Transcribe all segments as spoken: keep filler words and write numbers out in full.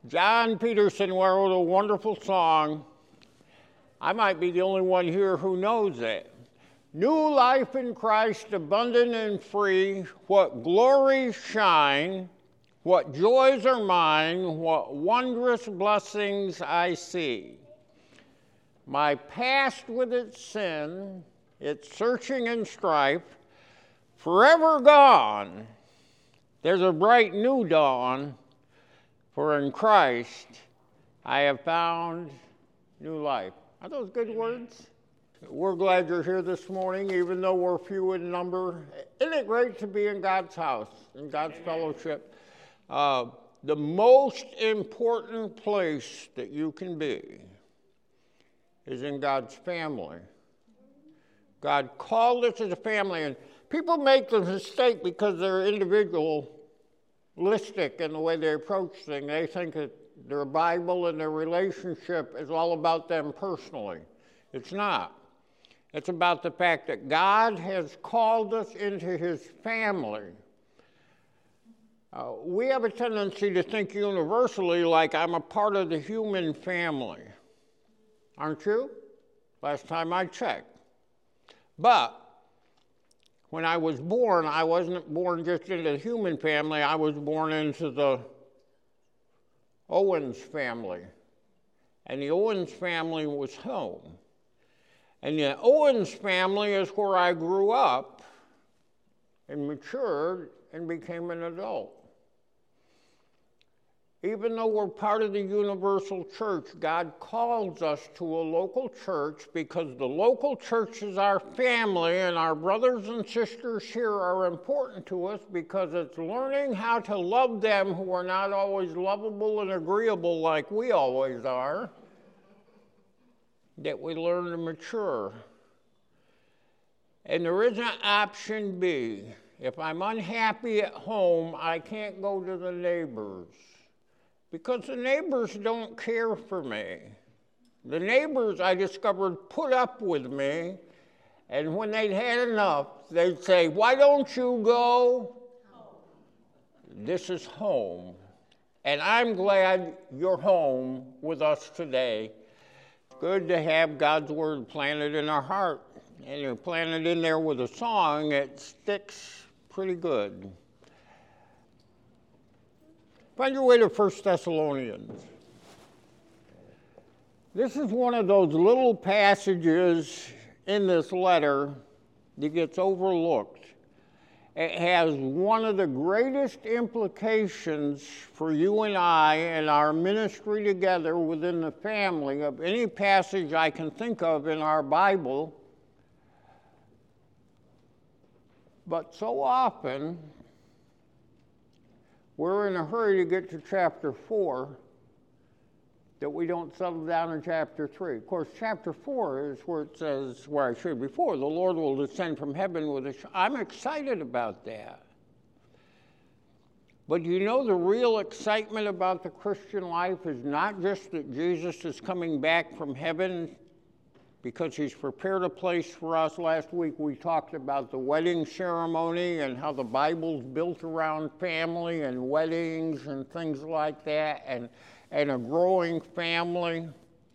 John Peterson wrote a wonderful song. I might be the only one here who knows it. New life in Christ, abundant and free, what glories shine, what joys are mine, what wondrous blessings I see. My past with its sin, its searching and strife, forever gone. There's a bright new dawn, for in Christ I have found new life. Are those good words? We're glad you're here this morning, even though we're few in number. Isn't it great to be in God's house, in God's fellowship? Uh, the most important place that you can be is in God's family. God called us as a family, and people make the mistake because they're individualistic in the way they approach things. They think that their Bible and their relationship is all about them personally. It's not. It's about the fact that God has called us into his family. Uh, we have a tendency to think universally like I'm a part of the human family. Aren't you? Last time I checked. But when I was born, I wasn't born just into the human family. I was born into the Owens family. And the Owens family was home. And the Owens family is where I grew up and matured and became an adult. Even though we're part of the universal church, God calls us to a local church because the local church is our family, and our brothers and sisters here are important to us because it's learning how to love them who are not always lovable and agreeable like we always are, that we learn to mature. And there is an option B. If I'm unhappy at home, I can't go to the neighbors because the neighbors don't care for me. The neighbors, I discovered, put up with me, and when they'd had enough, they'd say, "Why don't you go? This is home." And I'm glad you're home with us today. Good to have God's word planted in our heart. And you plant it in there with a song, it sticks pretty good. Find your way to First Thessalonians. This is one of those little passages in this letter that gets overlooked. It has one of the greatest implications for you and I and our ministry together within the family of any passage I can think of in our Bible. But so often, we're in a hurry to get to chapter four that we don't settle down in chapter three. Of course, chapter four is where it says, where I shared before, the Lord will descend from heaven with a sh-. I'm excited about that. But you know, the real excitement about the Christian life is not just that Jesus is coming back from heaven because he's prepared a place for us. Last week we talked about the wedding ceremony and how the Bible's built around family and weddings and things like that, and, and a growing family.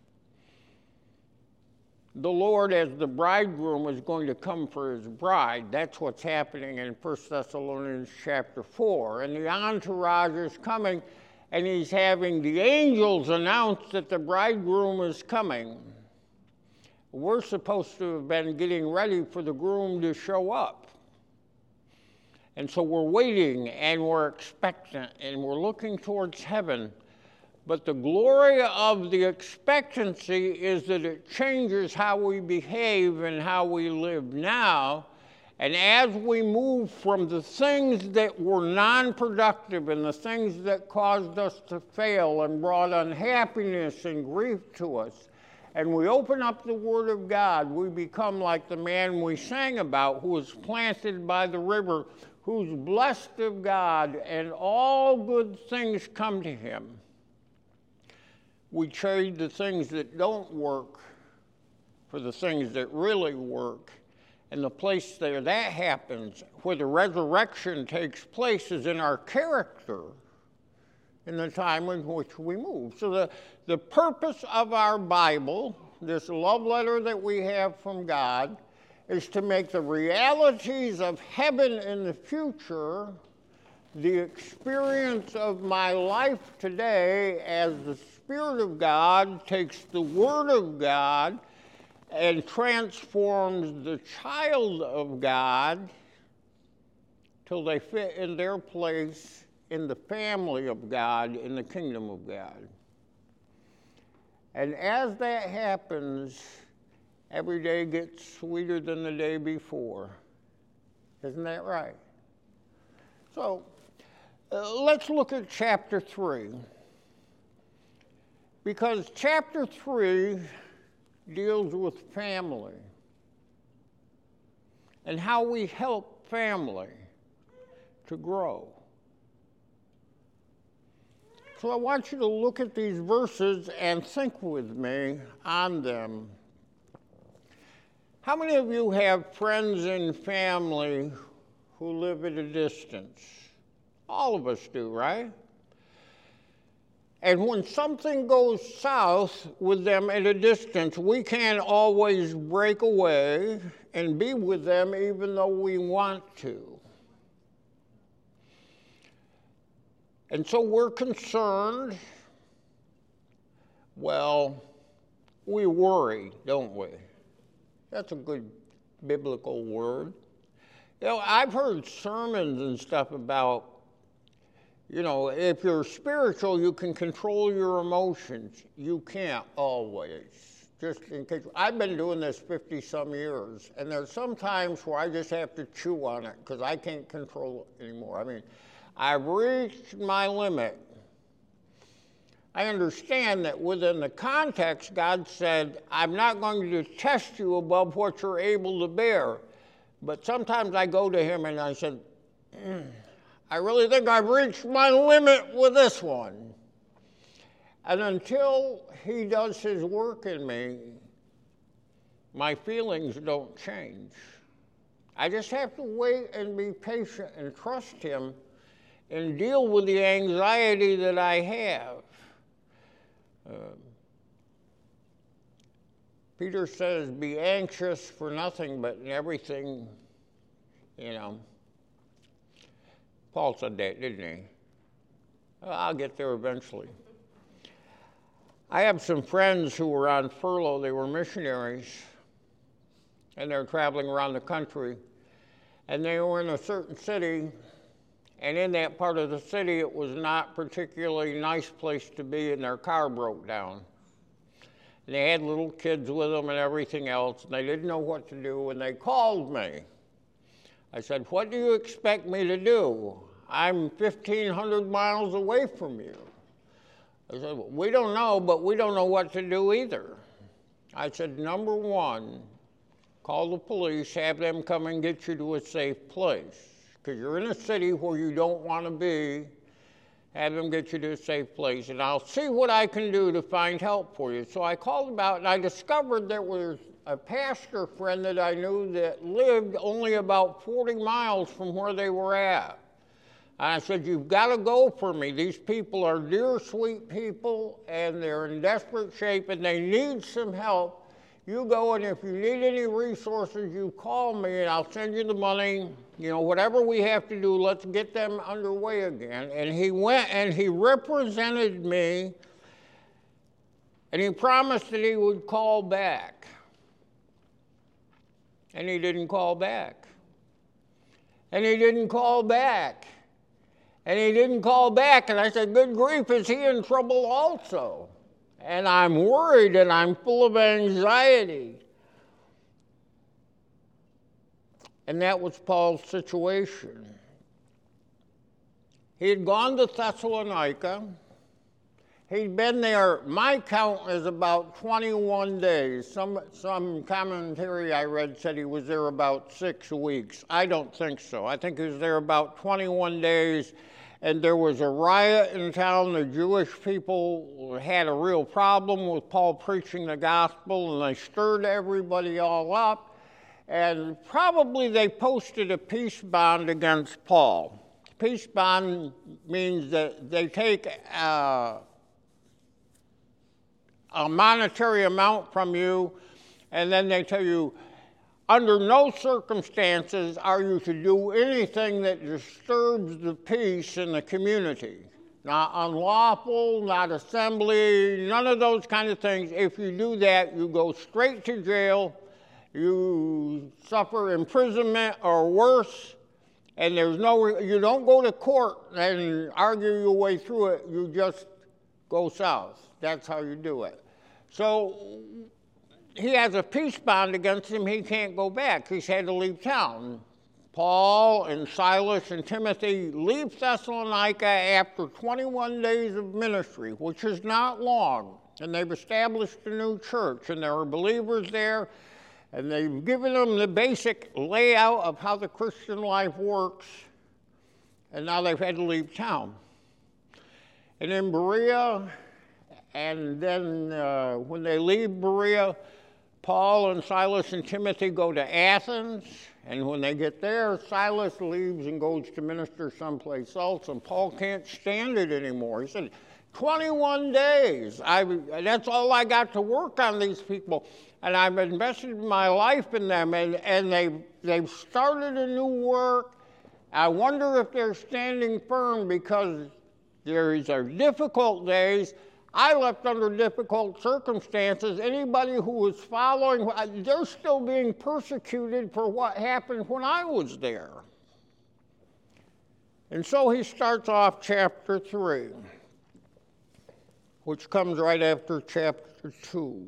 The Lord, as the bridegroom, is going to come for his bride. That's what's happening in First Thessalonians chapter four. And the entourage is coming, and he's having the angels announce that the bridegroom is coming. We're supposed to have been getting ready for the groom to show up. And so we're waiting and we're expectant and we're looking towards heaven. But the glory of the expectancy is that it changes how we behave and how we live now. And as we move from the things that were non-productive and the things that caused us to fail and brought unhappiness and grief to us, and we open up the Word of God, we become like the man we sang about who was planted by the river, who's blessed of God, and all good things come to him. We trade the things that don't work for the things that really work. And the place there that happens, where the resurrection takes place, is in our character, in the time in which we move. So the, the purpose of our Bible, this love letter that we have from God, is to make the realities of heaven in the future the experience of my life today as the Spirit of God takes the Word of God and transforms the child of God till they fit in their place in the family of God, in the kingdom of God. And as that happens, every day gets sweeter than the day before. Isn't that right? So, uh, let's look at chapter three. Because chapter three deals with family and how we help family to grow. So I want you to look at these verses and think with me on them. How many of you have friends and family who live at a distance? All of us do, right? And when something goes south with them at a distance, we can't always break away and be with them even though we want to. And so we're concerned. Well, we worry, don't we? That's a good biblical word. You know, I've heard sermons and stuff about, you know, if you're spiritual, you can control your emotions. You can't always. Just in case. I've been doing this fifty-some years, and there's some times where I just have to chew on it because I can't control it anymore. I mean, I've reached my limit. I understand that within the context, God said, I'm not going to test you above what you're able to bear. But sometimes I go to him and I said, mm, I really think I've reached my limit with this one. And until he does his work in me, my feelings don't change. I just have to wait and be patient and trust him and deal with the anxiety that I have. Uh, Peter says, be anxious for nothing, but in everything, you know. Paul said that, didn't he? Well, I'll get there eventually. I have some friends who were on furlough. They were missionaries, and they were traveling around the country. And they were in a certain city, and in that part of the city, it was not particularly nice place to be, and their car broke down. And they had little kids with them and everything else, and they didn't know what to do, and they called me. I said, what do you expect me to do? I'm fifteen hundred miles away from you. I said, well, we don't know, but we don't know what to do either. I said, number one, call the police, have them come and get you to a safe place. Because you're in a city where you don't want to be, have them get you to a safe place, and I'll see what I can do to find help for you. So I called about, and I discovered there was a pastor friend that I knew that lived only about forty miles from where they were at. And I said, you've got to go for me. These people are dear, sweet people, and they're in desperate shape, and they need some help. You go, and if you need any resources, you call me, and I'll send you the money. You know, whatever we have to do, let's get them underway again. And he went, and he represented me, and he promised that he would call back. And he didn't call back. And he didn't call back. And he didn't call back. And I said, good grief, is he in trouble also? And I'm worried and I'm full of anxiety. And that was Paul's situation. He had gone to Thessalonica. He'd been there, my count is about twenty-one days. Some, some commentary I read said he was there about six weeks. I don't think so. I think he was there about twenty-one days, and there was a riot in town. The Jewish people had a real problem with Paul preaching the gospel, and they stirred everybody all up, and probably they posted a peace bond against Paul. peace bond means that they take uh, a monetary amount from you, and then they tell you, under no circumstances are you to do anything that disturbs the peace in the community. Not unlawful, not assembly, none of those kind of things. If you do that, you go straight to jail, you suffer imprisonment or worse, and there's no, you don't go to court and argue your way through it, you just go south. That's how you do it. So he has a peace bond against him, he can't go back, he's had to leave town. Paul and Silas and Timothy leave Thessalonica after twenty-one days of ministry, which is not long, and they've established a new church, and there are believers there, and they've given them the basic layout of how the Christian life works, and now they've had to leave town. And in Berea, and then uh, when they leave Berea, Paul and Silas and Timothy go to Athens, and when they get there, Silas leaves and goes to minister someplace else, and Paul can't stand it anymore. He said, twenty-one days, I, that's all I got to work on these people, and I've invested my life in them, and, and they've, they've started a new work. I wonder if they're standing firm, because these are difficult days. I left under difficult circumstances. Anybody who was following, they're still being persecuted for what happened when I was there. And so he starts off chapter three, which comes right after chapter two.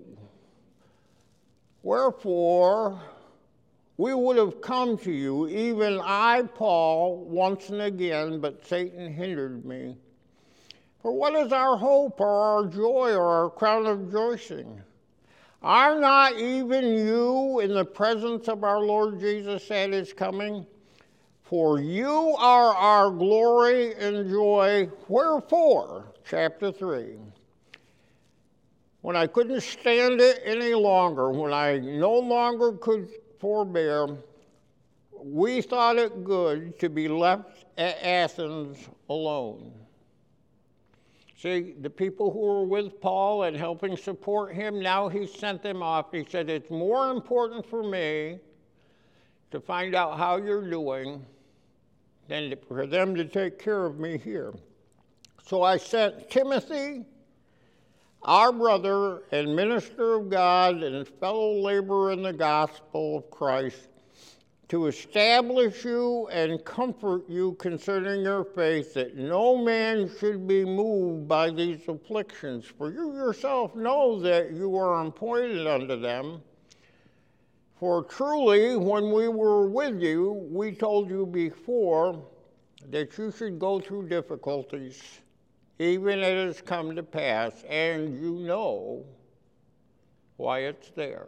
Wherefore, we would have come to you, even I, Paul, once and again, but Satan hindered me. For what is our hope, or our joy, or our crown of rejoicing? Are not even you in the presence of our Lord Jesus at his coming? For you are our glory and joy. Wherefore, chapter three. When I couldn't stand it any longer, when I no longer could forbear, we thought it good to be left at Athens alone. See, the people who were with Paul and helping support him, now he sent them off. He said, it's more important for me to find out how you're doing than for them to take care of me here. So I sent Timothy, our brother and minister of God and fellow laborer in the gospel of Christ, to establish you and comfort you concerning your faith, that no man should be moved by these afflictions. For you yourself know that you are appointed unto them. For truly, when we were with you, we told you before that you should go through difficulties, even as it has come to pass, and you know why it's there.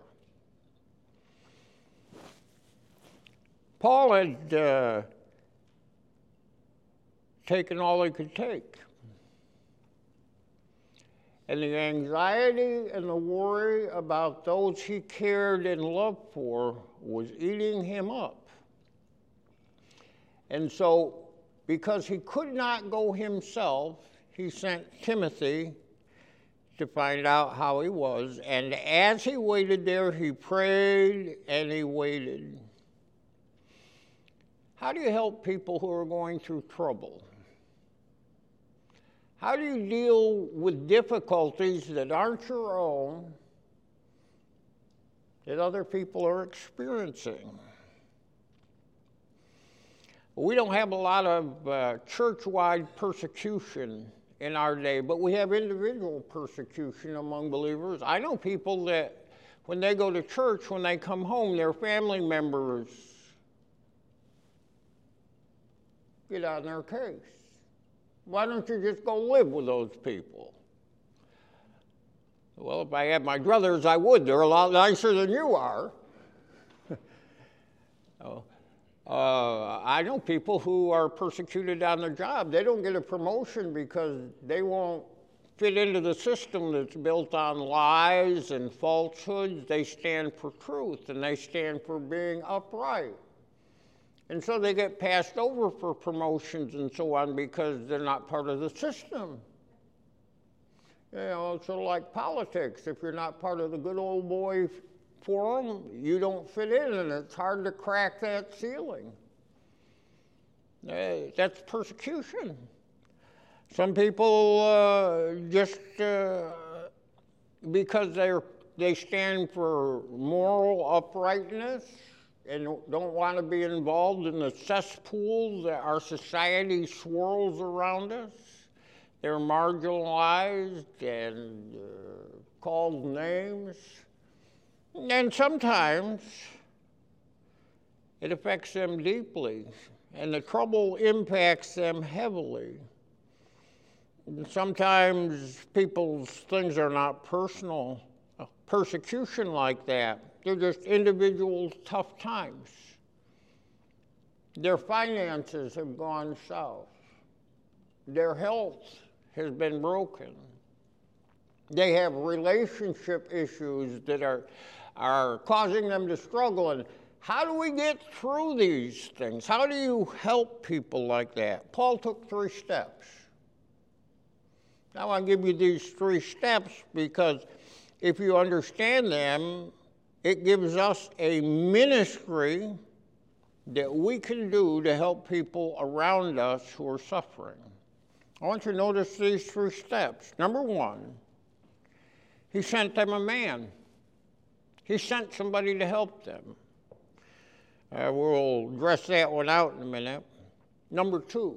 Paul had uh, taken all he could take. And the anxiety and the worry about those he cared and loved for was eating him up. And so, because he could not go himself, he sent Timothy to find out how he was. And as he waited there, he prayed and he waited. How do you help people who are going through trouble? How do you deal with difficulties that aren't your own, that other people are experiencing? We don't have a lot of uh, church-wide persecution in our day, but we have individual persecution among believers. I know people that when they go to church, when they come home, their family members get on their case. Why don't you just go live with those people? Well, if I had my brothers, I would. They're a lot nicer than you are. oh. uh, I know people who are persecuted on their job. They don't get a promotion because they won't fit into the system that's built on lies and falsehoods. They stand for truth, and they stand for being upright. And so they get passed over for promotions and so on because they're not part of the system. You know, it's sort of like politics. If you're not part of the good old boy forum, you don't fit in, and it's hard to crack that ceiling. Uh, that's persecution. Some people uh, just, uh, because they're, they stand for moral uprightness and don't want to be involved in the cesspool that our society swirls around us, they're marginalized and uh, called names. And sometimes it affects them deeply, and the trouble impacts them heavily. And sometimes people's things are not personal. Persecution like that, they're just individual tough times. Their finances have gone south. Their health has been broken. They have relationship issues that are, are causing them to struggle. And how do we get through these things? How do you help people like that? Paul took three steps. Now I give you these three steps because if you understand them, it gives us a ministry that we can do to help people around us who are suffering. I want you to notice these three steps. Number one, he sent them a man. He sent somebody to help them. Uh, we'll dress that one out in a minute. Number two,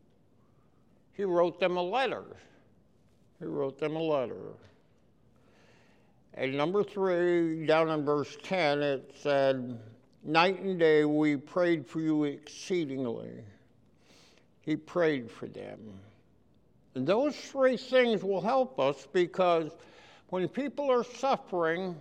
he wrote them a letter. He wrote them a letter. And number three, down in verse ten, it said, night and day we prayed for you exceedingly. He prayed for them. And those three things will help us because when people are suffering,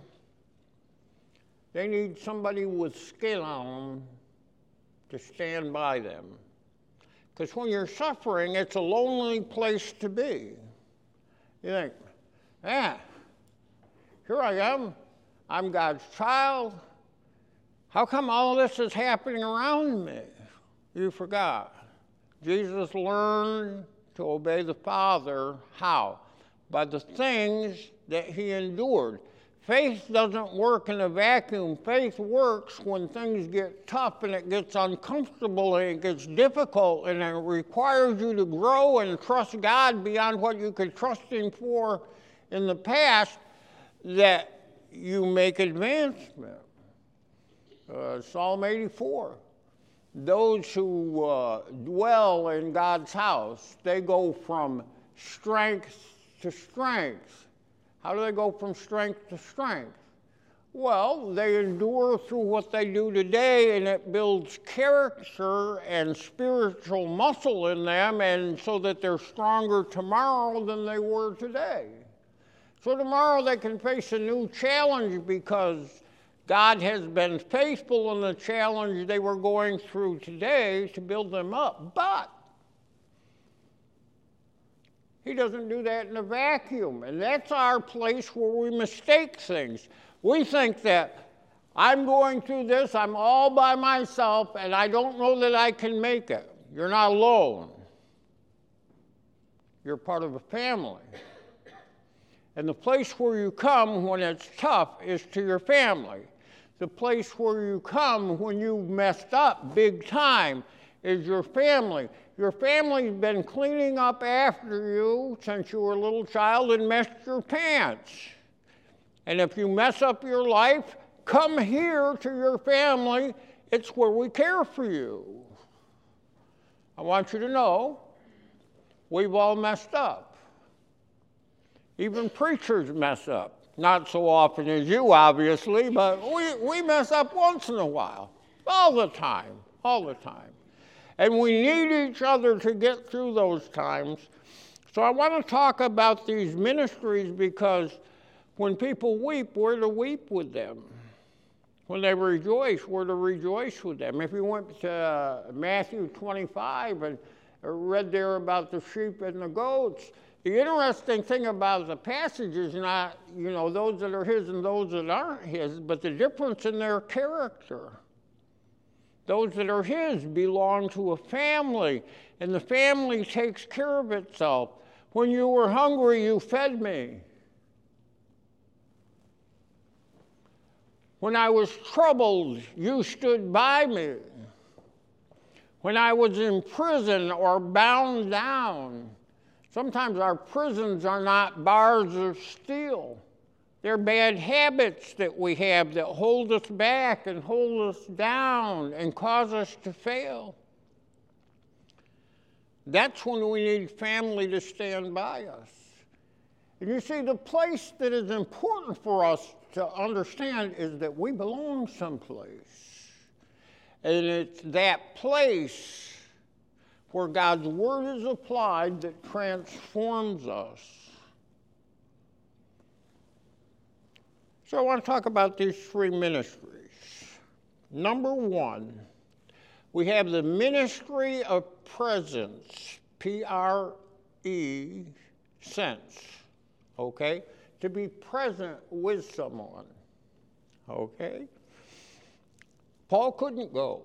they need somebody with skin on them to stand by them. Because when you're suffering, it's a lonely place to be. You think, yeah, here I am. I'm God's child. How come all this is happening around me? You forgot. Jesus learned to obey the Father. How? By the things that he endured. Faith doesn't work in a vacuum. Faith works when things get tough and it gets uncomfortable and it gets difficult and it requires you to grow and trust God beyond what you could trust him for in the past, that you make advancement. Uh, Psalm eighty-four. Those who uh, dwell in God's house, they go from strength to strength. How do they go from strength to strength? Well, they endure through what they do today, and it builds character and spiritual muscle in them, and so that they're stronger tomorrow than they were today. So tomorrow they can face a new challenge because God has been faithful in the challenge they were going through today to build them up. But he doesn't do that in a vacuum, and that's our place where we mistake things. We think that I'm going through this, I'm all by myself, and I don't know that I can make it. You're not alone. You're part of a family. And the place where you come when it's tough is to your family. The place where you come when you've messed up big time is your family. Your family's been cleaning up after you since you were a little child and messed your pants. And if you mess up your life, come here to your family. It's where we care for you. I want you to know, we've all messed up. Even preachers mess up. Not so often as you, obviously, but we, we mess up once in a while. All the time, all the time. And we need each other to get through those times. So I want to talk about these ministries because when people weep, we're to weep with them. When they rejoice, we're to rejoice with them. If you went to uh, Matthew twenty-five and read there about the sheep and the goats, the interesting thing about the passage is not, you know, those that are his and those that aren't his, but the difference in their character. Those that are his belong to a family, and the family takes care of itself. When you were hungry, you fed me. When I was troubled, you stood by me. When I was in prison or bound down, sometimes our prisons are not bars of steel. They're bad habits that we have that hold us back and hold us down and cause us to fail. That's when we need family to stand by us. And you see, the place that is important for us to understand is that we belong someplace. And it's that place where God's word is applied that transforms us. So I want to talk about these three ministries. Number one, we have the ministry of presence, P R E, sense, okay? To be present with someone, okay? Paul couldn't go.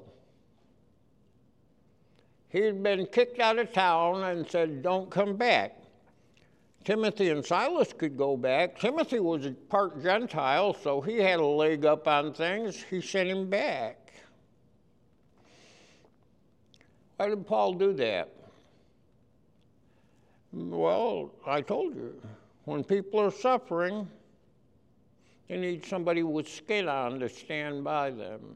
He had been kicked out of town and said, don't come back. Timothy and Silas could go back. Timothy was part Gentile, so he had a leg up on things. He sent him back. Why did Paul do that? Well, I told you, when people are suffering, they need somebody with skin on to stand by them.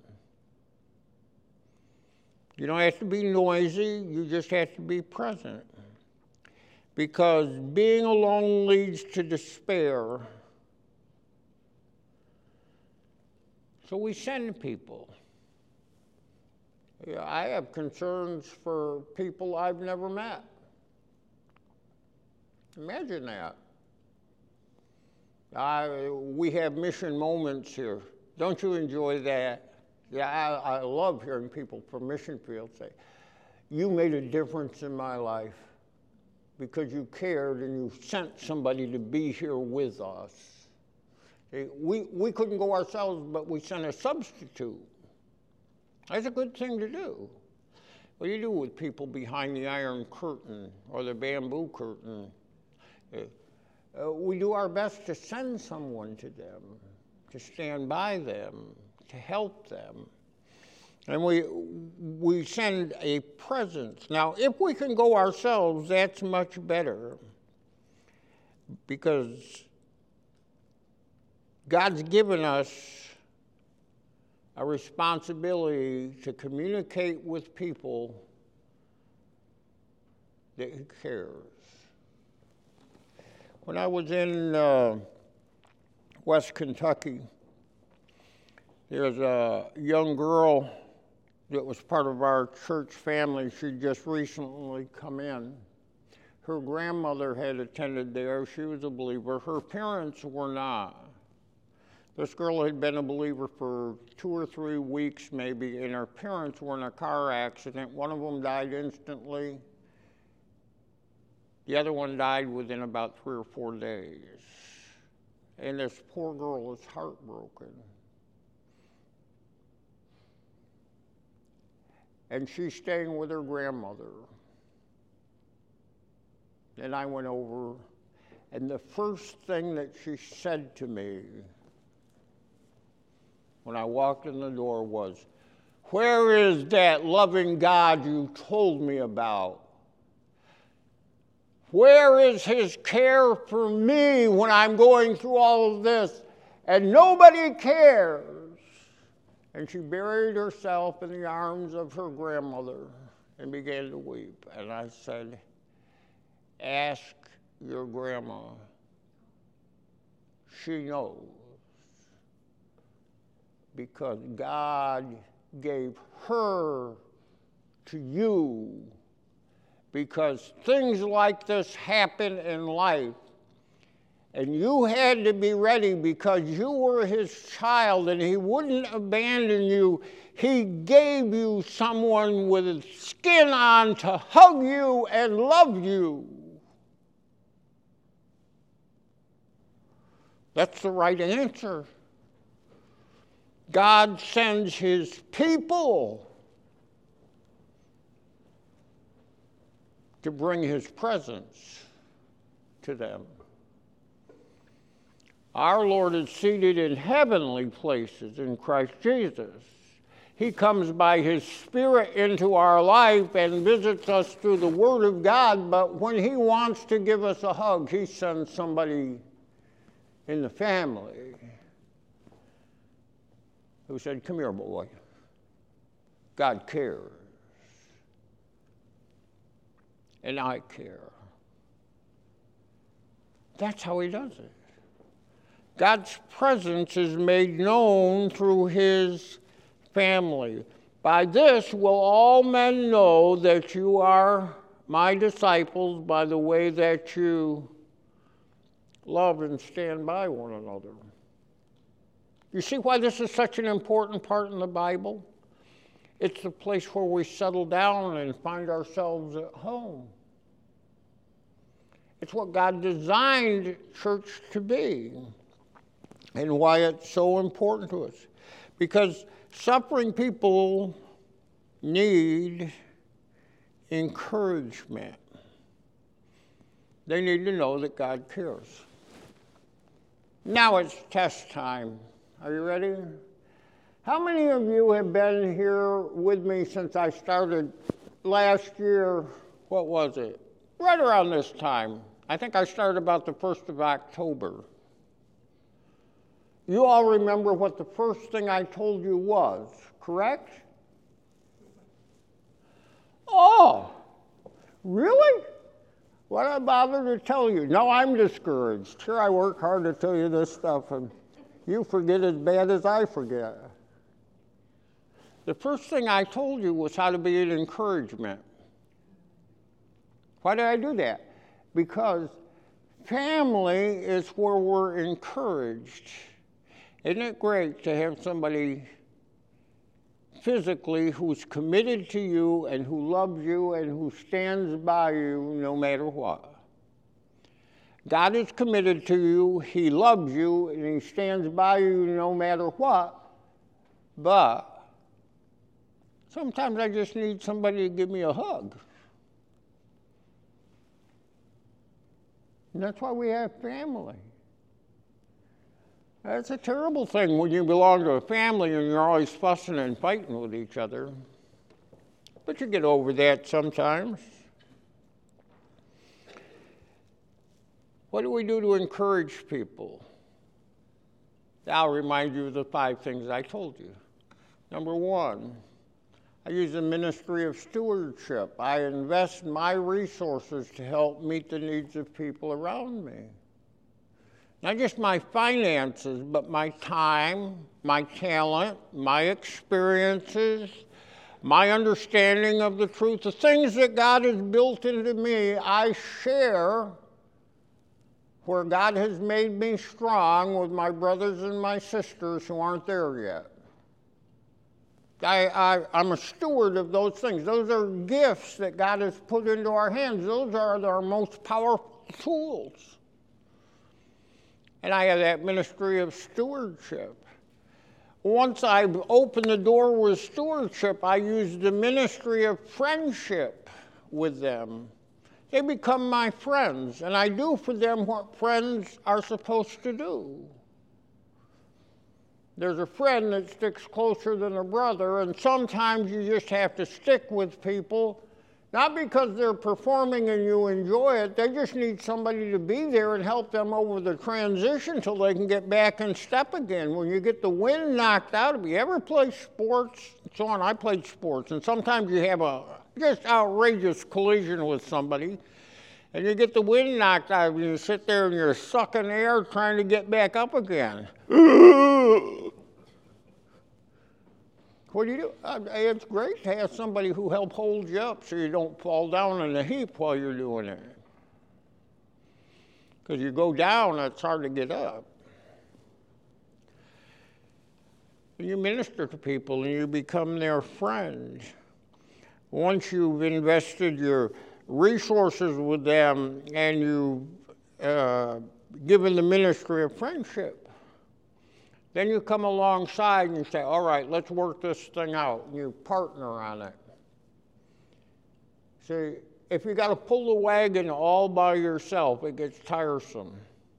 You don't have to be noisy, you just have to be present. Because being alone leads to despair. So we send people. Yeah, I have concerns for people I've never met. Imagine that. I, we have mission moments here. Don't you enjoy that? Yeah, I, I love hearing people from mission fields say, you made a difference in my life because you cared and you sent somebody to be here with us. We, we couldn't go ourselves, but we sent a substitute. That's a good thing to do. What do you do with people behind the iron curtain or the bamboo curtain? Uh, we do our best to send someone to them, to stand by them, to help them. And we, we send a presence. Now, if we can go ourselves, that's much better, because God's given us a responsibility to communicate with people that He cares. When I was in uh, West Kentucky, there's a young girl that was part of our church family. She'd just recently come in. Her grandmother had attended there. She was a believer. Her parents were not. This girl had been a believer for two or three weeks maybe, and her parents were in a car accident. One of them died instantly. The other one died within about three or four days. And this poor girl is heartbroken. And she's staying with her grandmother. And I went over, and the first thing that she said to me when I walked in the door was, "Where is that loving God you told me about? Where is His care for me when I'm going through all of this? And nobody cares." And she buried herself in the arms of her grandmother and began to weep. And I said, "Ask your grandma. She knows. Because God gave her to you. Because things like this happen in life. And you had to be ready because you were His child and He wouldn't abandon you. He gave you someone with skin on to hug you and love you." That's the right answer. God sends His people to bring his presence to them. Our Lord is seated in heavenly places in Christ Jesus. He comes by his Spirit into our life and visits us through the Word of God, but when he wants to give us a hug, he sends somebody in the family who said, "Come here, boy. God cares. And I care." That's how he does it. God's presence is made known through his family. "By this will all men know that you are my disciples, by the way that you love and stand by one another." You see why this is such an important part in the Bible? It's the place where we settle down and find ourselves at home. It's what God designed church to be, and why it's so important to us. Because suffering people need encouragement. They need to know that God cares. Now it's test time. Are you ready? How many of you have been here with me since I started last year? What was it? Right around this time. I think I started about the first of October. You all remember what the first thing I told you was, correct? Oh, really? Why did I bother to tell you? No, I'm discouraged. Here I work hard to tell you this stuff, and you forget as bad as I forget. The first thing I told you was how to be an encouragement. Why did I do that? Because family is where we're encouraged. Isn't it great to have somebody physically who's committed to you and who loves you and who stands by you no matter what? God is committed to you, he loves you, and he stands by you no matter what. But sometimes I just need somebody to give me a hug. And that's why we have family. That's a terrible thing when you belong to a family and you're always fussing and fighting with each other. But you get over that sometimes. What do we do to encourage people? I'll remind you of the five things I told you. Number one, I use the ministry of stewardship. I invest my resources to help meet the needs of people around me. Not just my finances, but my time, my talent, my experiences, my understanding of the truth, the things that God has built into me, I share where God has made me strong with my brothers and my sisters who aren't there yet. I, I, I'm a steward of those things. Those are gifts that God has put into our hands. Those are our most powerful tools. And I have that ministry of stewardship. Once I've opened the door with stewardship, I use the ministry of friendship with them. They become my friends, and I do for them what friends are supposed to do. There's a friend that sticks closer than a brother, and sometimes you just have to stick with people, not because they're performing and you enjoy it, they just need somebody to be there and help them over the transition till they can get back in step again. When you get the wind knocked out of you, ever play sports? So on, I played sports, and sometimes you have a just outrageous collision with somebody, and you get the wind knocked out of you, and you sit there and you're sucking air trying to get back up again. What do you do? Uh, it's great to have somebody who helps hold you up so you don't fall down in a heap while you're doing it. Because you go down, it's hard to get up. And you minister to people and you become their friend. Once you've invested your resources with them and you've uh, given the ministry of friendship, then you come alongside and you say, all right, let's work this thing out. And you partner on it. See, if you got to pull the wagon all by yourself, it gets tiresome.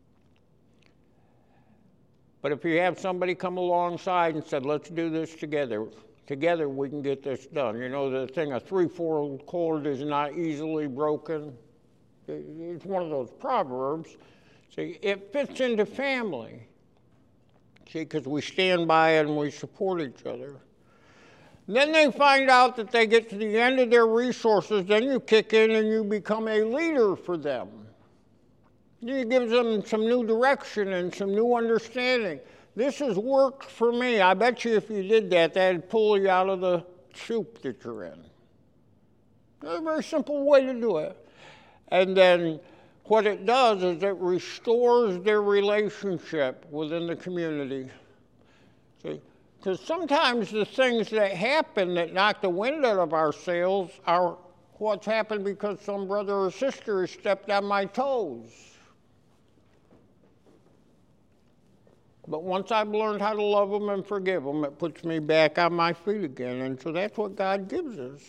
But if you have somebody come alongside and said, let's do this together, together we can get this done. You know the thing, a three-fold cord is not easily broken. It's one of those proverbs. See, it fits into family. See, because we stand by and we support each other. And then they find out that they get to the end of their resources, then you kick in and you become a leader for them. It gives them some new direction and some new understanding. This has worked for me. I bet you if you did that, that'd pull you out of the soup that you're in. It's a very simple way to do it. And then what it does is it restores their relationship within the community. See? Because sometimes the things that happen that knock the wind out of our sails are what's happened because some brother or sister has stepped on my toes. But once I've learned how to love them and forgive them, it puts me back on my feet again. And so that's what God gives us.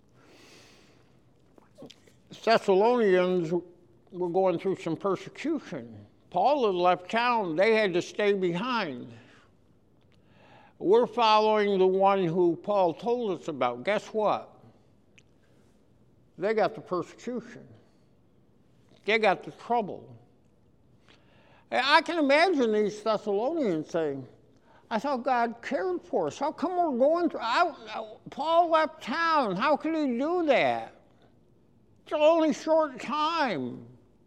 Thessalonians were going through some persecution. Paul had left town. They had to stay behind. We're following the one who Paul told us about. Guess what? They got the persecution. They got the trouble. I can imagine these Thessalonians saying, I thought God cared for us. How come we're going through? I, Paul left town. How could he do that? It's only a short time.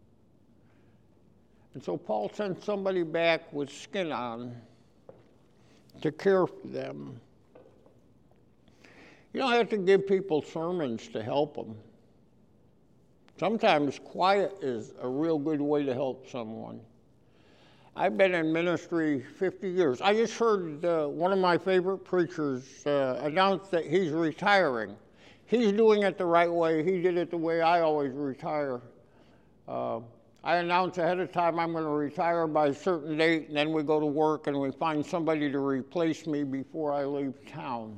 And so Paul sent somebody back with skin on to care for them. You don't have to give people sermons to help them. Sometimes quiet is a real good way to help someone. I've been in ministry fifty years. I just heard uh, one of my favorite preachers uh, announce that he's retiring. He's doing it the right way. He did it the way I always retire. Uh, I announce ahead of time I'm going to retire by a certain date, and then we go to work and we find somebody to replace me before I leave town.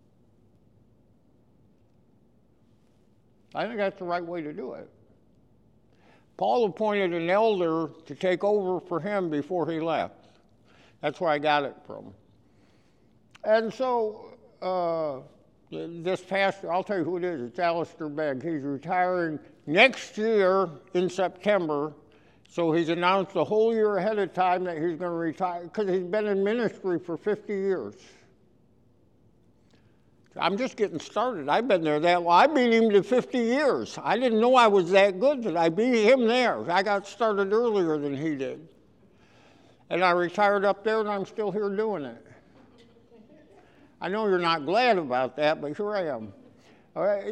I think that's the right way to do it. Paul appointed an elder to take over for him before he left. That's where I got it from. And so uh, this pastor, I'll tell you who it is, it's Alistair Begg. He's retiring next year in September, so he's announced a whole year ahead of time that he's going to retire because he's been in ministry for fifty years. I'm just getting started. I've been there that long. I beat him to fifty years. I didn't know I was that good that I beat him there. I got started earlier than he did. And I retired up there, and I'm still here doing it. I know you're not glad about that, but here I am. All right.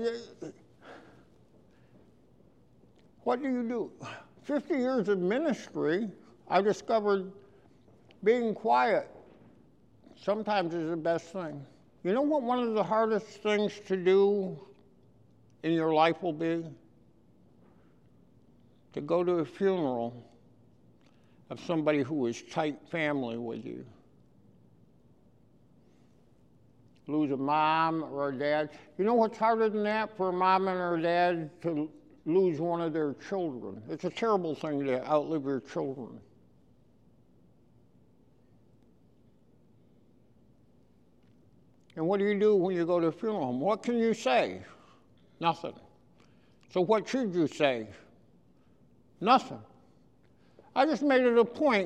What do you do? fifty years of ministry, I discovered being quiet sometimes is the best thing. You know what one of the hardest things to do in your life will be? To go to a funeral of somebody who is tight family with you. Lose a mom or a dad. You know what's harder than that for a mom and her dad to lose one of their children? It's a terrible thing to outlive your children. And what do you do when you go to a funeral home? What can you say? Nothing. So what should you say? Nothing. I just made it a point.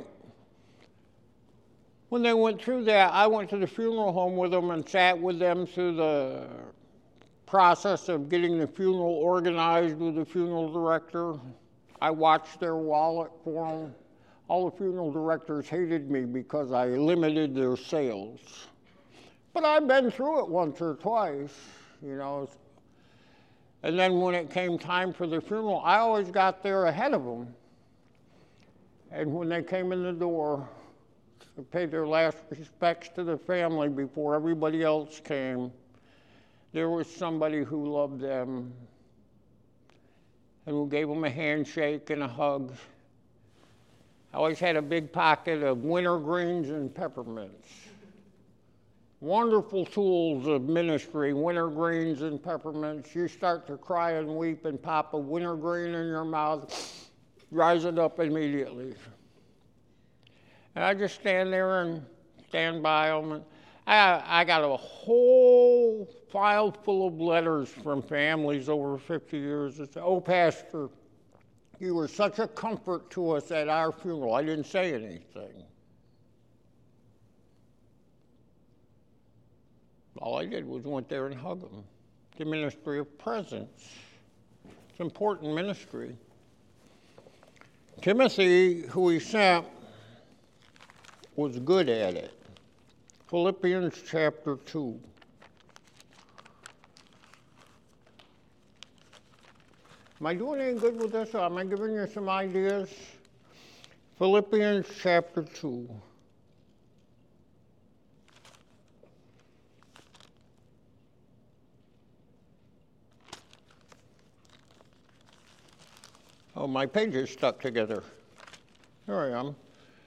When they went through that, I went to the funeral home with them and sat with them through the process of getting the funeral organized with the funeral director. I watched their wallet for them. All the funeral directors hated me because I limited their sales. But I've been through it once or twice, you know. And then when it came time for the funeral, I always got there ahead of them. And when they came in the door to pay their last respects to the family before everybody else came, there was somebody who loved them and who gave them a handshake and a hug. I always had a big pocket of wintergreens and peppermints. Wonderful tools of ministry, wintergreens and peppermints. You start to cry and weep and pop a wintergreen in your mouth, rise it up immediately. And I just stand there and stand by them. And I, I got a whole file full of letters from families over fifty years that say, "Oh, Pastor, you were such a comfort to us at our funeral." I didn't say anything. All I did was went there and hug them. The ministry of presence. It's important ministry. Timothy, who he sent, was good at it. Philippians chapter two. Am I doing any good with this? Am I giving you some ideas? Philippians chapter two. Oh, my pages stuck together. Here I am.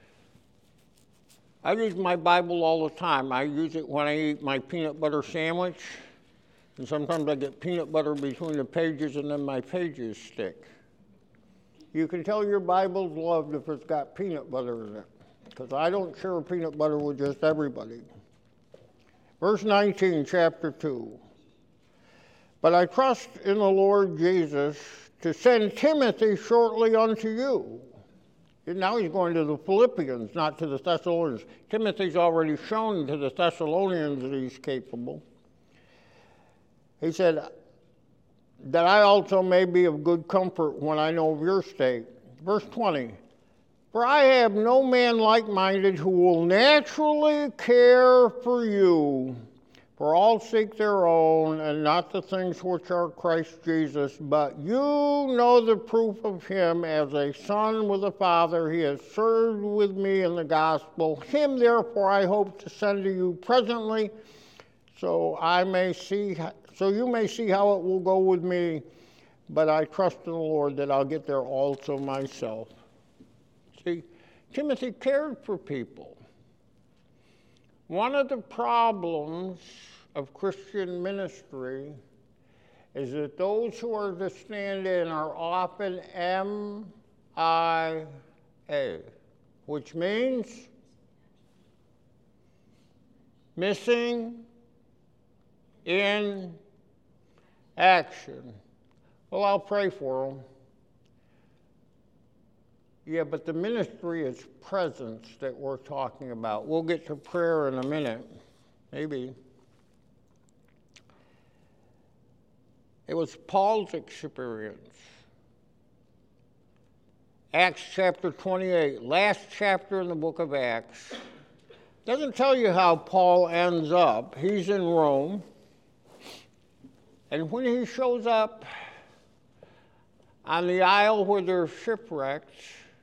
I use my Bible all the time. I use it when I eat my peanut butter sandwich. And sometimes I get peanut butter between the pages and then my pages stick. You can tell your Bible's loved if it's got peanut butter in it, because I don't share peanut butter with just everybody. Verse nineteen, chapter two. But I trust in the Lord Jesus to send Timothy shortly unto you. And now he's going to the Philippians, not to the Thessalonians. Timothy's already shown to the Thessalonians that he's capable. He said, that I also may be of good comfort when I know of your state. Verse twenty, for I have no man like-minded who will naturally care for you. For all seek their own, and not the things which are Christ Jesus. But you know the proof of him as a son with a father. He has served with me in the gospel. Him, therefore, I hope to send to you presently, so I may see, so you may see how it will go with me. But I trust in the Lord that I'll get there also myself. See, Timothy cared for people. One of the problems of Christian ministry is that those who are to stand in are often M I A, which means missing in action. Well, I'll pray for them. Yeah, but the ministry is presence that we're talking about. We'll get to prayer in a minute, maybe. It was Paul's experience. Acts chapter twenty-eight, last chapter in the book of Acts. Doesn't tell you how Paul ends up. He's in Rome. And when he shows up on the isle where they're shipwrecked,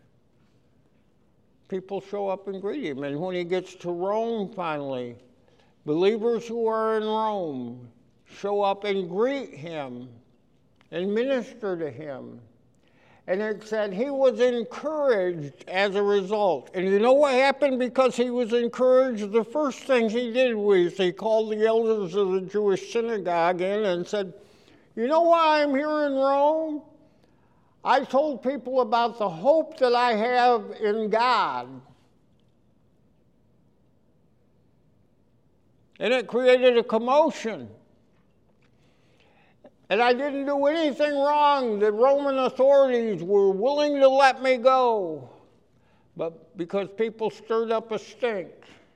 people show up and greet him. And when he gets to Rome finally, believers who are in Rome show up and greet him and minister to him. And it said he was encouraged as a result. And you know what happened because he was encouraged? The first thing he did was he called the elders of the Jewish synagogue in and said, you know why I'm here in Rome? I told people about the hope that I have in God. And it created a commotion. And I didn't do anything wrong. The Roman authorities were willing to let me go. But because people stirred up a stink,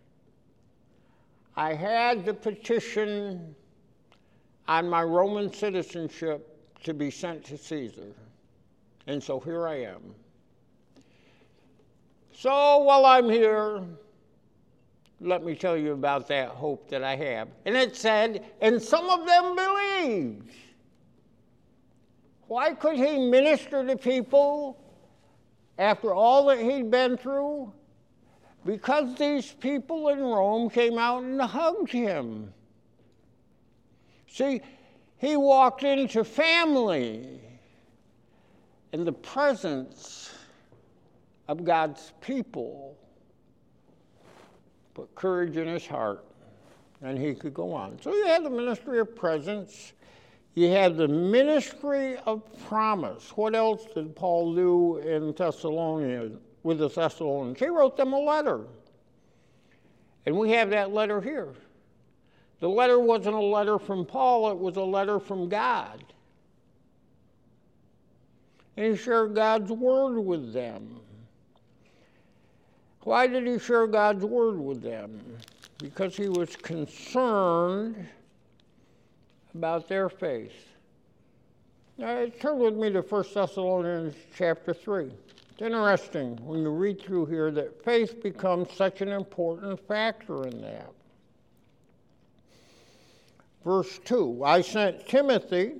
I had to petition on my Roman citizenship to be sent to Caesar. And so here I am. So while I'm here, let me tell you about that hope that I have. And it said, and some of them believed. Why could he minister to people after all that he'd been through? Because these people in Rome came out and hugged him. See, he walked into family in the presence of God's people, put courage in his heart. And he could go on. So you had the ministry of presence. You had the ministry of promise. What else did Paul do in Thessalonians with the Thessalonians? He wrote them a letter. And we have that letter here. The letter wasn't a letter from Paul, it was a letter from God. And he shared God's word with them. Why did he share God's word with them? Because he was concerned about their faith. Now, turn with me to First Thessalonians chapter three. It's interesting when you read through here that faith becomes such an important factor in that. Verse two, I sent Timothy,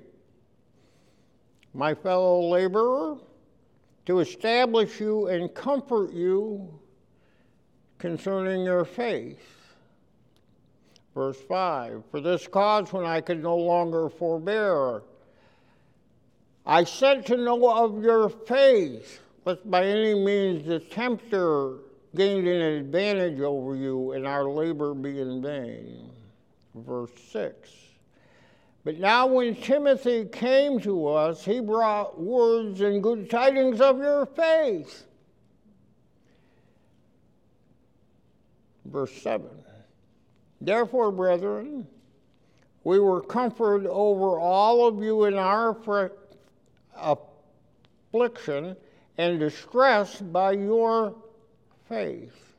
my fellow laborer, to establish you and comfort you concerning your faith. Verse five, for this cause when I could no longer forbear, I sent to know of your faith, lest by any means the tempter gained an advantage over you and our labor be in vain. Verse six, but now when Timothy came to us, he brought words and good tidings of your faith. Verse seven, therefore, brethren, we were comforted over all of you in our affliction and distress by your faith.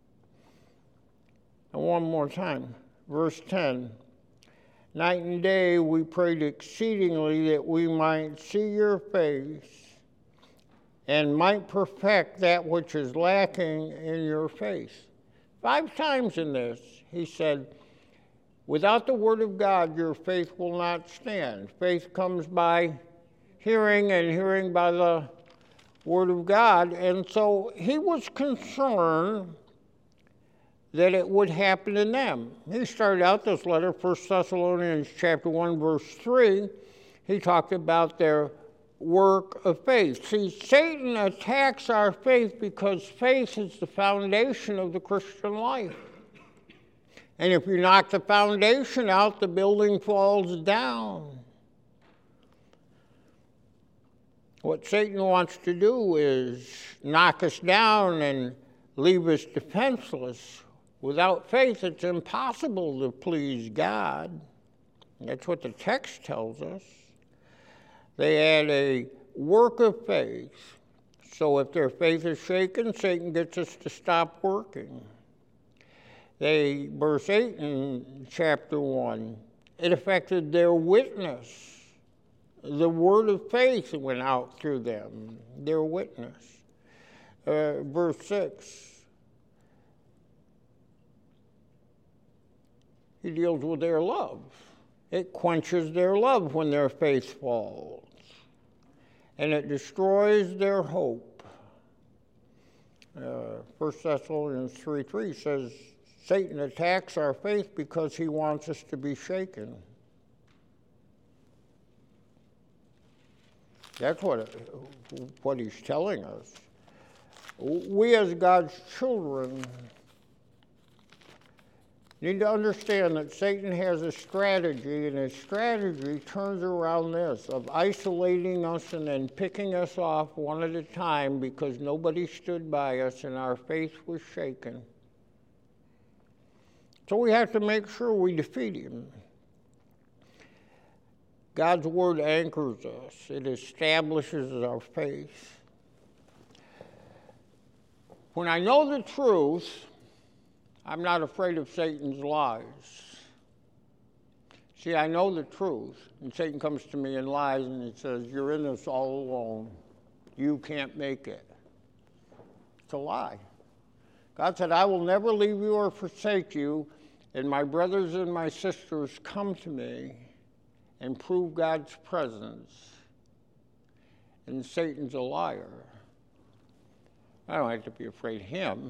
And one more time, verse ten. Night and day we prayed exceedingly that we might see your face and might perfect that which is lacking in your faith. Five times in this, he said, without the word of God, your faith will not stand. Faith comes by hearing, and hearing by the word of God. And so he was concerned that it would happen in them. He started out this letter, First Thessalonians chapter one, verse three. He talked about their work of faith. See, Satan attacks our faith because faith is the foundation of the Christian life. And if you knock the foundation out, the building falls down. What Satan wants to do is knock us down and leave us defenseless. Without faith, it's impossible to please God. That's what the text tells us. They had a work of faith. So if their faith is shaken, Satan gets us to stop working. They, verse eight in chapter one, it affected their witness. The word of faith went out through them, their witness. Uh, verse six, he deals with their love. It quenches their love when their faith falls, and it destroys their hope. Uh, First Thessalonians three three says, Satan attacks our faith because he wants us to be shaken. That's what, what he's telling us. We as God's children need to understand that Satan has a strategy, and his strategy turns around this, of isolating us and then picking us off one at a time because nobody stood by us and our faith was shaken. So we have to make sure we defeat him. God's word anchors us. It establishes our faith. When I know the truth, I'm not afraid of Satan's lies. See, I know the truth, and Satan comes to me in lies and he says, you're in this all alone. You can't make it. It's a lie. God said, I will never leave you or forsake you, and my brothers and my sisters come to me and prove God's presence. And Satan's a liar. I don't have to be afraid of him.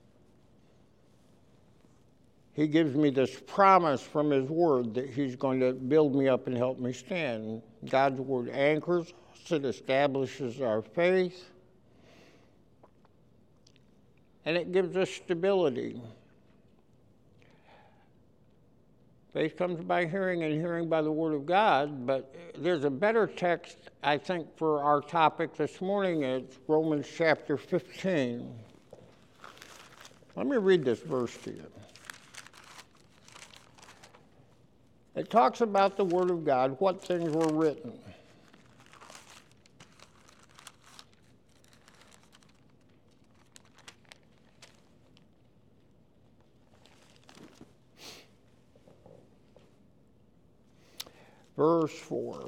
He gives me this promise from his word that he's going to build me up and help me stand. God's word anchors us, it establishes our faith, and it gives us stability. Faith comes by hearing, and hearing by the Word of God. But there's a better text, I think, for our topic this morning. It's Romans chapter fifteen. Let me read this verse to you. It talks about the Word of God, what things were written. Verse four.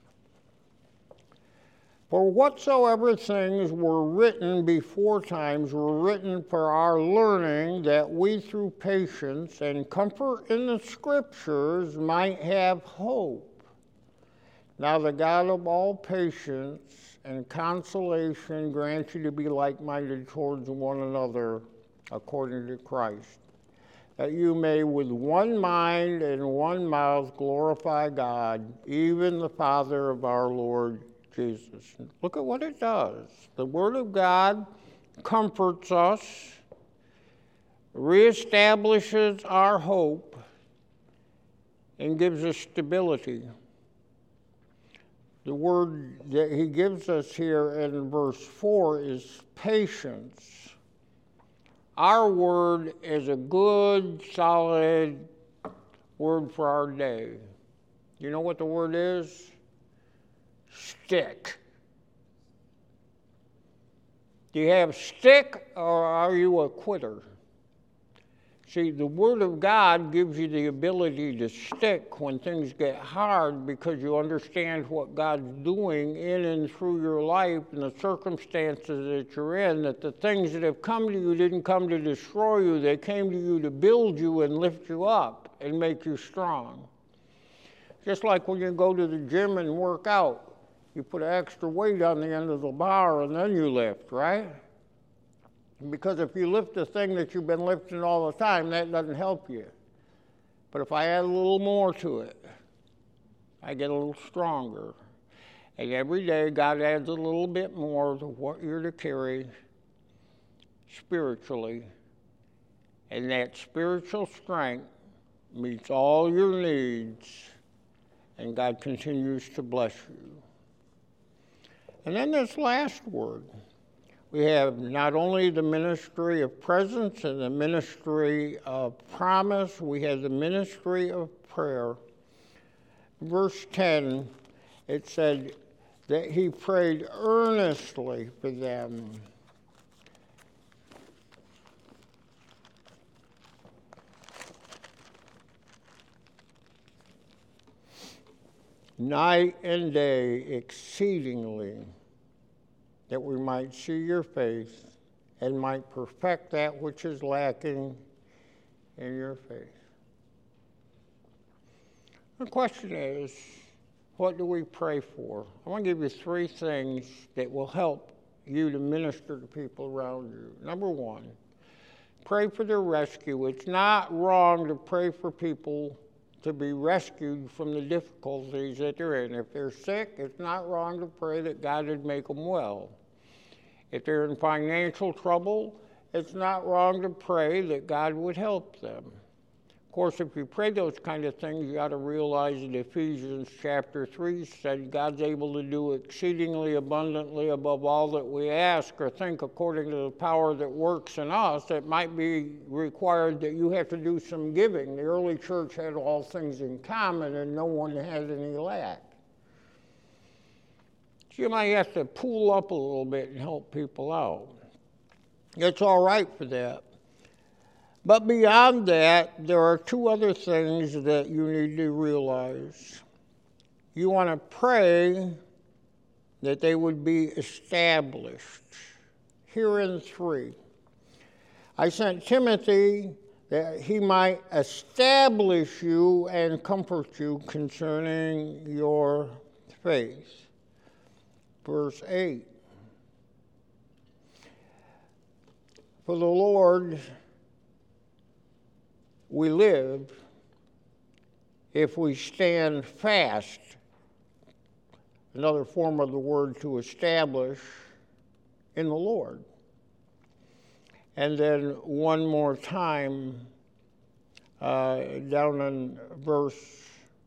For whatsoever things were written beforetimes were written for our learning, that we through patience and comfort in the Scriptures might have hope. Now the God of all patience and consolation grant you to be like-minded towards one another according to Christ, that you may with one mind and one mouth glorify God, even the Father of our Lord Jesus. Look at what it does. The Word of God comforts us, reestablishes our hope, and gives us stability. The word that he gives us here in verse four is patience. Our word is a good, solid word for our day. You know what the word is? Stick. Do you have stick, or are you a quitter? See, the Word of God gives you the ability to stick when things get hard, because you understand what God's doing in and through your life and the circumstances that you're in, that the things that have come to you didn't come to destroy you. They came to you to build you and lift you up and make you strong. Just like when you go to the gym and work out, you put an extra weight on the end of the bar and then you lift, right? Because if you lift the thing that you've been lifting all the time, that doesn't help you. But if I add a little more to it, I get a little stronger. And every day, God adds a little bit more to what you're to carry spiritually. And that spiritual strength meets all your needs, and God continues to bless you. And then this last word. We have not only the ministry of presence and the ministry of promise, we have the ministry of prayer. Verse ten, it said that he prayed earnestly for them. Night and day exceedingly, that we might see your face and might perfect that which is lacking in your faith. The question is, what do we pray for? I want to give you three things that will help you to minister to people around you. Number one, pray for their rescue. It's not wrong to pray for people to be rescued from the difficulties that they're in. If they're sick, it's not wrong to pray that God would make them well. If they're in financial trouble, it's not wrong to pray that God would help them. Of course, if you pray those kind of things, you got to realize that Ephesians chapter three said God's able to do exceedingly abundantly above all that we ask or think, according to the power that works in us. It might be required that you have to do some giving. The early church had all things in common, and no one had any lack. So you might have to pull up a little bit and help people out. It's all right for that. But beyond that, there are two other things that you need to realize. You want to pray that they would be established. Here in three. I sent Timothy that he might establish you and comfort you concerning your faith. Verse eight. For the Lord we live if we stand fast. Another form of the word to establish, in the Lord. And then one more time, uh, down in verse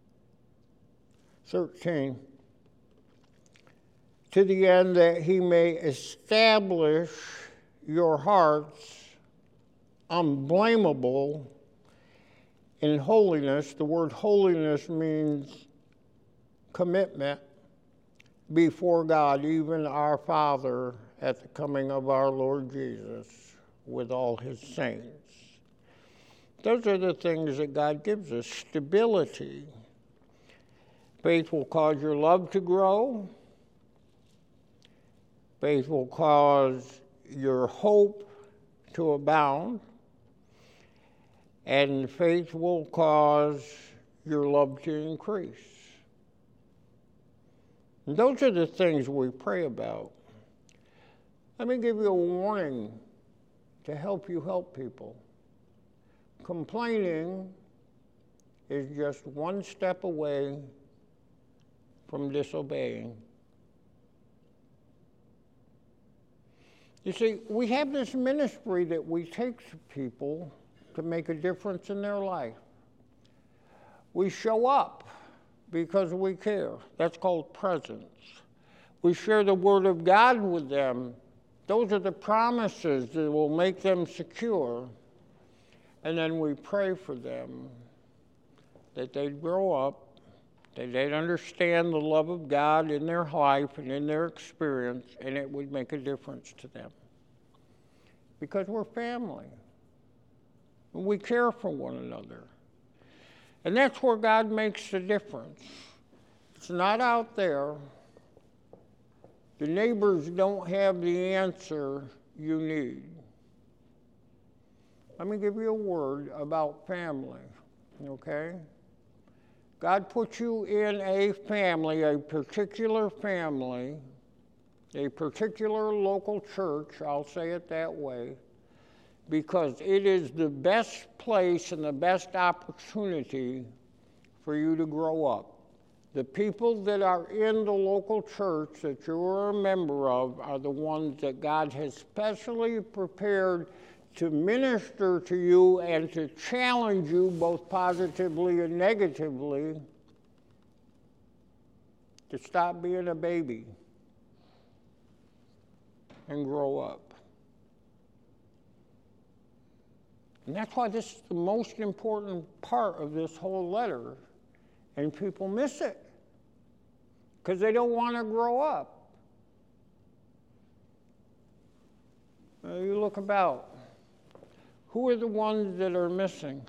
thirteen, to the end that he may establish your hearts unblameable in holiness. The word holiness means commitment before God, even our Father, at the coming of our Lord Jesus with all his saints. Those are the things that God gives us. Stability. Faith will cause your love to grow. Faith will cause your hope to abound. And faith will cause your love to increase. And those are the things we pray about. Let me give you a warning to help you help people. Complaining is just one step away from disobeying. You see, we have this ministry that we take to people to make a difference in their life. We show up because we care. That's called presence. We share the Word of God with them. Those are the promises that will make them secure. And then we pray for them that they'd grow up, that they'd understand the love of God in their life and in their experience, and it would make a difference to them. Because we're family. And we care for one another. And that's where God makes the difference. It's not out there. The neighbors don't have the answer you need. Let me give you a word about family, okay? God put you in a family, a particular family, a particular local church, I'll say it that way, because it is the best place and the best opportunity for you to grow up. The people that are in the local church that you're a member of are the ones that God has specially prepared to minister to you and to challenge you both positively and negatively to stop being a baby and grow up. And that's why this is the most important part of this whole letter, and people miss it because they don't want to grow up. Now you look about. Who are the ones that are missing?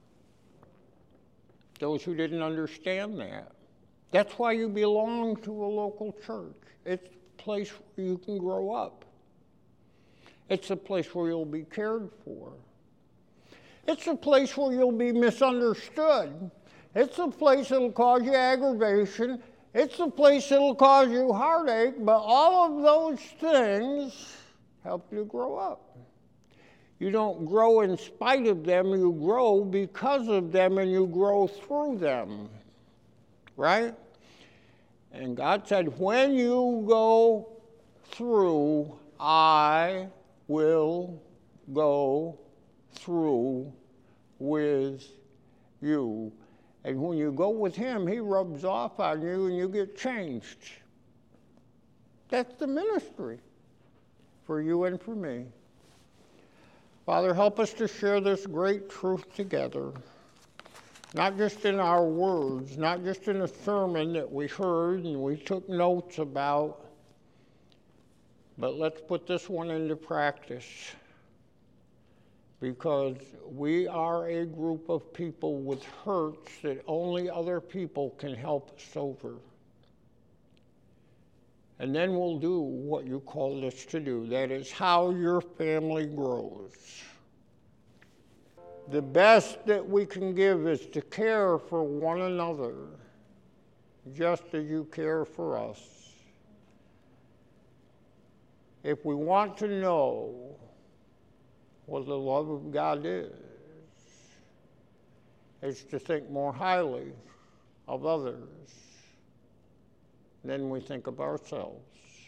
Those who didn't understand that. That's why you belong to a local church. It's a place where you can grow up. It's a place where you'll be cared for. It's a place where you'll be misunderstood. It's a place that'll cause you aggravation. It's a place that'll cause you heartache, but all of those things help you grow up. You don't grow in spite of them, you grow because of them, and you grow through them, right? And God said, when you go through, I will go through with you. And when you go with him, he rubs off on you and you get changed. That's the ministry for you and for me. Father, help us to share this great truth together, not just in our words, not just in a sermon that we heard and we took notes about, but let's put this one into practice, because we are a group of people with hurts that only other people can help us over. And then we'll do what you called us to do. That is how your family grows. The best that we can give is to care for one another, just as you care for us. If we want to know what the love of God is, it's to think more highly of others than we think of ourselves.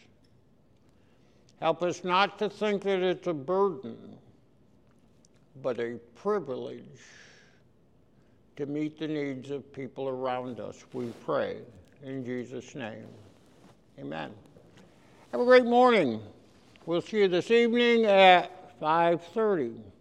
Help us not to think that it's a burden, but a privilege to meet the needs of people around us, we pray in Jesus' name. Amen. Have a great morning. We'll see you this evening at five thirty.